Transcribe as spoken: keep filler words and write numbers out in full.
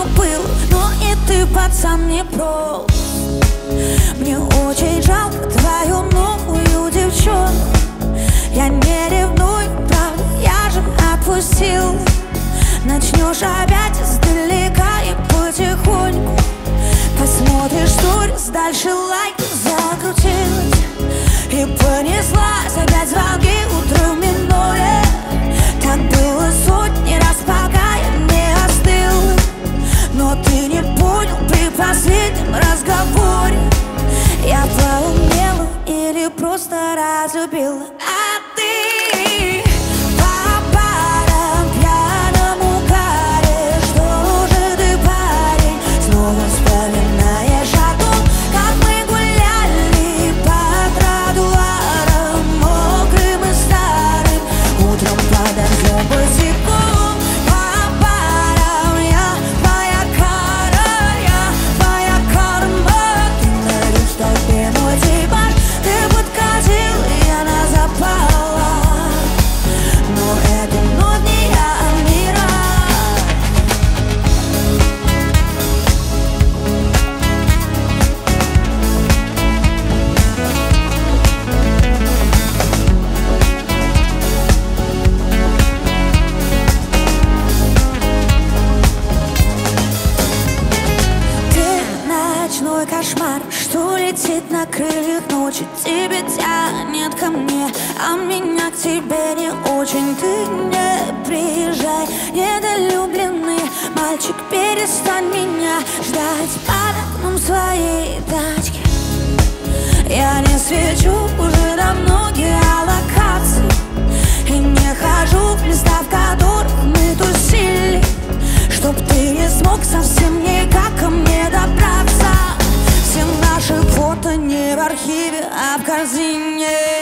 все было, но и ты, пацан, не прост. Мне очень жалко твою новую девчонку. Я не ревную, правда, я же отпустил. Начнешь опять издалека и потихоньку посмотришь сторис, дальше лайк закрутилась. И понеслась опять звонки утром в минуре. Так было сотни раз, пока я не остыл. Но ты не понял при последнем разговоре. Я поумнела или просто разлюбила. А ты по барам пьяному каре. Что же ты, парень, снова вспоминаешь о том, как мы гуляли по тротуарам мокрым и старым, утром под дождем босиком. По барам я твоя кара, я твоя карма. Ты наряд в толпе мой типаж. Ты подкатил, и она запала. Но это вновь не я, а мира. Ты ночной кошмар, что летит на крыльях ночи. Тебе тянет ко мне, а меня к тебе не очень. Ты не приезжай, недолюбленный мальчик, перестань меня ждать под окном своей тачки. Я не свечу уже давно геолокации и не хожу в места, в которых мы тусили, чтоб ты не смог совсем никак ко мне добраться. Все наши фото не в архиве, а в корзине.